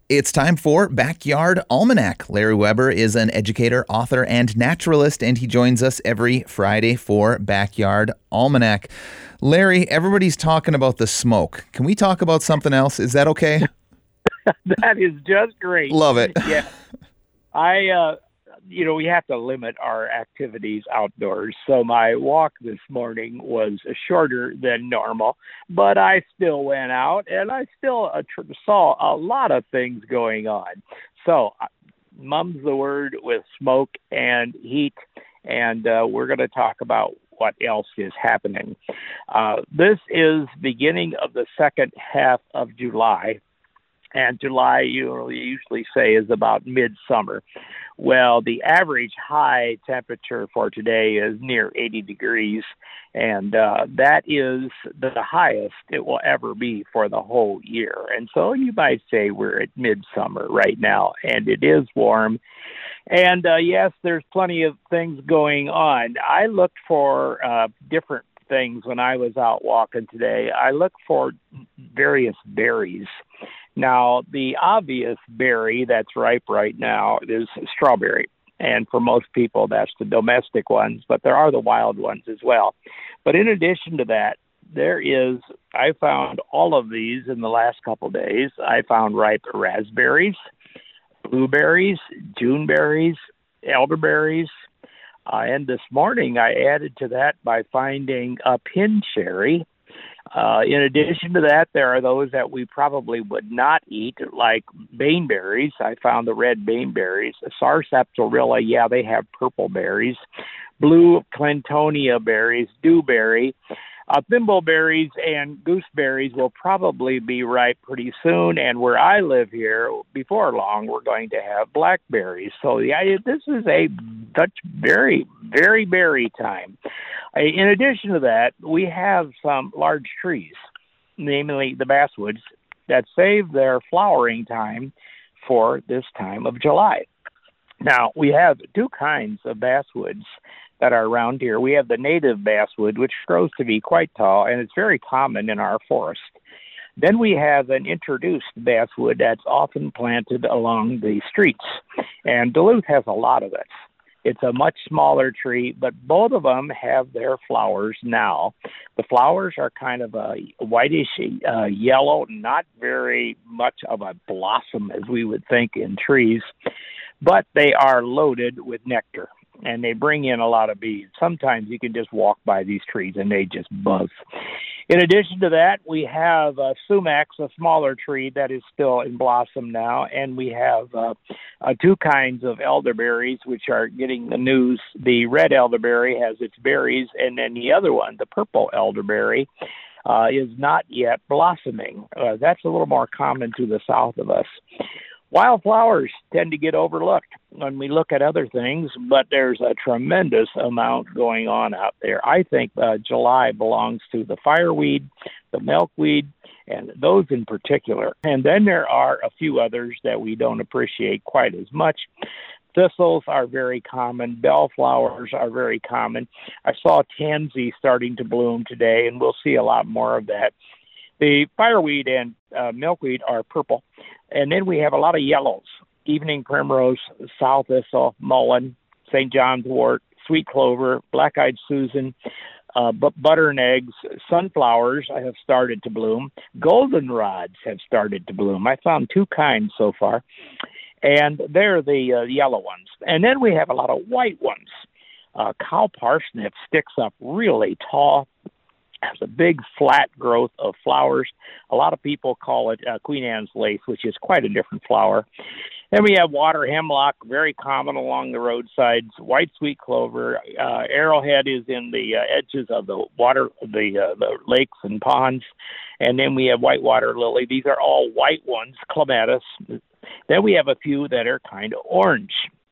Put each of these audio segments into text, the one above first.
It's time for Backyard Almanac. Larry Weber is an educator, author, and naturalist, and he joins us every Friday for Backyard Almanac. Larry, everybody's talking about the smoke. Can we talk about something else? Is that okay? That is just great. Love it. Yeah. We have to limit our activities outdoors. So my walk this morning was shorter than normal, but I still went out and I still saw a lot of things going on. So mum's the word with smoke and heat, and we're going to talk about what else is happening. This is beginning of the second half of July. And July, you usually say, is about midsummer. Well, the average high temperature for today is near 80 degrees, and that is the highest it will ever be for the whole year. And so you might say we're at midsummer right now, and it is warm. And yes, there's plenty of things going on. I looked for different things when I was out walking today. I looked for various berries. Now, the obvious berry that's ripe right now is strawberry. And for most people, that's the domestic ones, but there are the wild ones as well. But in addition to that, I found all of these in the last couple of days. I found ripe raspberries, blueberries, juneberries, elderberries, and this morning I added to that by finding a pin cherry. In addition to that, there are those that we probably would not eat, like baneberries. I found the red baneberries. Sarsaparilla, yeah, they have purple berries. Blue Clintonia berries, dewberry. Thimbleberries and gooseberries will probably be ripe pretty soon, and where I live here, before long, we're going to have blackberries. So this is a Dutch very, very berry time. In addition to that, we have some large trees, namely the basswoods, that save their flowering time for this time of July. Now, we have two kinds of basswoods that are around here. We have the native basswood, which grows to be quite tall, and it's very common in our forest. Then we have an introduced basswood that's often planted along the streets, and Duluth has a lot of it. It's a much smaller tree, but both of them have their flowers now. The flowers are kind of a whitish yellow, not very much of a blossom as we would think in trees, but they are loaded with nectar, and they bring in a lot of bees. Sometimes you can just walk by these trees and they just buzz. In addition to that, we have sumacs, a smaller tree that is still in blossom now, and we have two kinds of elderberries which are getting the news. The red elderberry has its berries, and then the other one, the purple elderberry, is not yet blossoming. That's a little more common to the south of us. Wildflowers tend to get overlooked when we look at other things, but there's a tremendous amount going on out there. I think July belongs to the fireweed, the milkweed, and those in particular. And then there are a few others that we don't appreciate quite as much. Thistles are very common. Bellflowers are very common. I saw tansy starting to bloom today, and we'll see a lot more of that. The fireweed and milkweed are purple. And then we have a lot of yellows: evening primrose, sow thistle, mullein, St. John's wort, sweet clover, black-eyed Susan, butterneggs, sunflowers have started to bloom. Goldenrods have started to bloom. I found two kinds so far, and they're the yellow ones. And then we have a lot of white ones. Cow parsnip sticks up really tall. Has a big flat growth of flowers. A lot of people call it Queen Anne's lace, which is quite a different flower. Then we have water hemlock, very common along the roadsides. White sweet clover. Arrowhead is in the edges of the water, the lakes and ponds. And then we have whitewater lily. These are all white ones, clematis. Then we have a few that are kind of orange.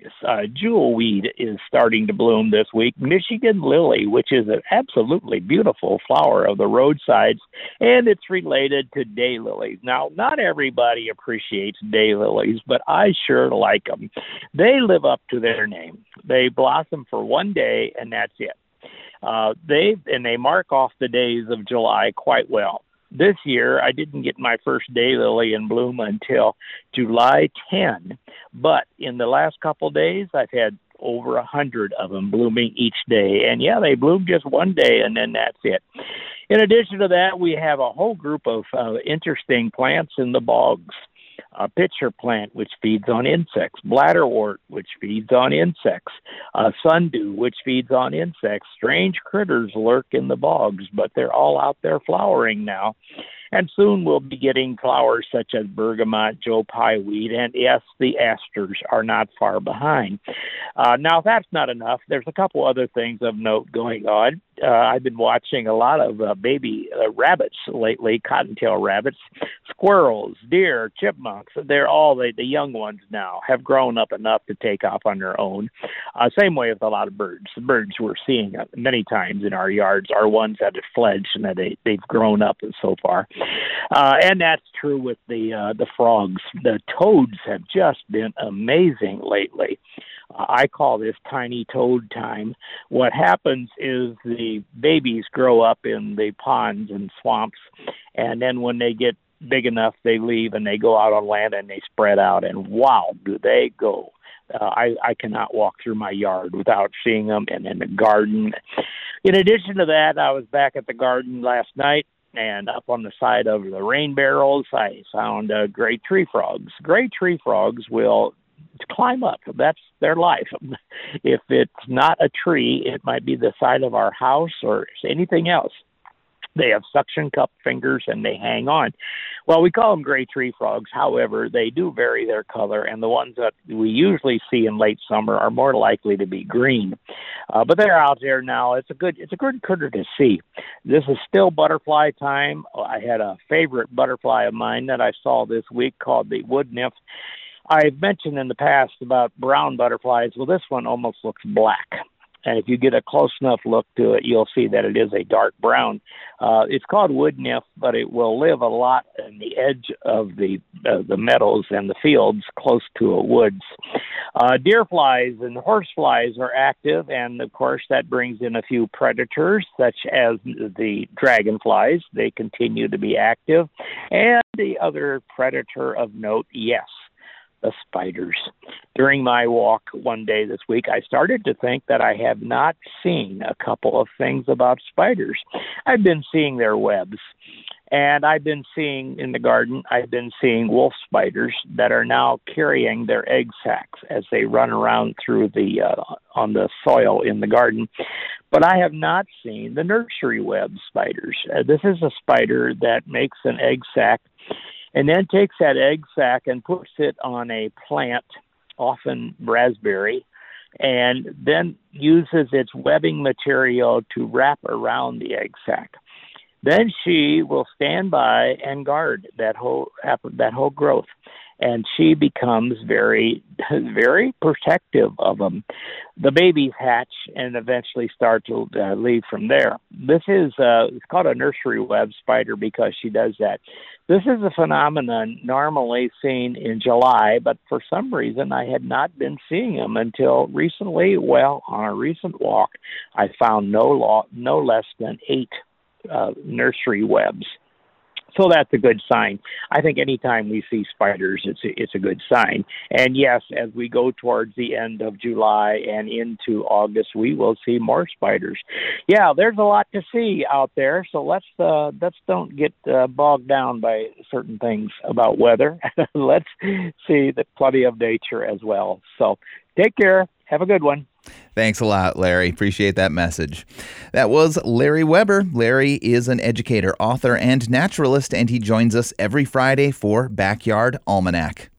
Jewelweed is starting to bloom this week. Michigan lily, which is an absolutely beautiful flower of the roadsides, and it's related to daylilies. Now, not everybody appreciates daylilies, but I sure like them. They live up to their name. They blossom for one day, and that's it. They mark off the days of July quite well. This year, I didn't get my first daylily in bloom until July 10, but in the last couple of days, I've had over 100 of them blooming each day. And yeah, they bloom just one day, and then that's it. In addition to that, we have a whole group of interesting plants in the bogs. A pitcher plant, which feeds on insects, bladderwort, which feeds on insects, sundew, which feeds on insects. Strange critters lurk in the bogs, but they're all out there flowering now. And soon we'll be getting flowers such as bergamot, Joe Pye weed, and yes, the asters are not far behind. Now, if that's not enough, there's a couple other things of note going on. I've been watching a lot of baby rabbits lately, cottontail rabbits, squirrels, deer, chipmunks. They're all the young ones now have grown up enough to take off on their own. Same way with a lot of birds. The birds we're seeing many times in our yards are ones that have fledged and that they've grown up so far. And that's true with the frogs. The toads have just been amazing lately. I call this tiny toad time. What happens is the babies grow up in the ponds and swamps, and then when they get big enough, they leave and they go out on land and they spread out, and wow, do they go. I cannot walk through my yard without seeing them, and in the garden. In addition to that, I was back at the garden last night, and up on the side of the rain barrels, I found gray tree frogs. Gray tree frogs will climb up. That's their life. If it's not a tree, it might be the side of our house or anything else. They have suction cup fingers and they hang on. Well, we call them gray tree frogs. However, they do vary their color, and the ones that we usually see in late summer are more likely to be green. But they're out there now. It's a good critter to see. This is still butterfly time. I had a favorite butterfly of mine that I saw this week called the wood nymph. I've mentioned in the past about brown butterflies. Well, this one almost looks black. And if you get a close enough look to it, you'll see that it is a dark brown. It's called wood nymph, but it will live a lot in the edge of the meadows and the fields close to woods. Deer flies and horse flies are active, and of course that brings in a few predators, such as the dragonflies. They continue to be active. And the other predator of note, yes, the spiders. During my walk one day this week, I started to think that I have not seen a couple of things about spiders. I've been seeing their webs, and I've been seeing in the garden, I've been seeing wolf spiders that are now carrying their egg sacs as they run around through on the soil in the garden. But I have not seen the nursery web spiders. This is a spider that makes an egg sac and then takes that egg sac and puts it on a plant, often raspberry, and then uses its webbing material to wrap around the egg sac. Then she will stand by and guard that whole growth, and she becomes very, very protective of them. The babies hatch and eventually start to leave from there. This is it's called a nursery web spider because she does that. This is a phenomenon normally seen in July, but for some reason I had not been seeing them until recently. Well, on a recent walk, I found no less than 8 nursery webs. So that's a good sign. I think anytime we see spiders, it's a good sign. And yes, as we go towards the end of July and into August, we will see more spiders. Yeah, there's a lot to see out there. So let's don't get bogged down by certain things about weather. Let's see the plenty of nature as well. So take care. Have a good one. Thanks a lot, Larry. Appreciate that message. That was Larry Weber. Larry is an educator, author, and naturalist, and he joins us every Friday for Backyard Almanac.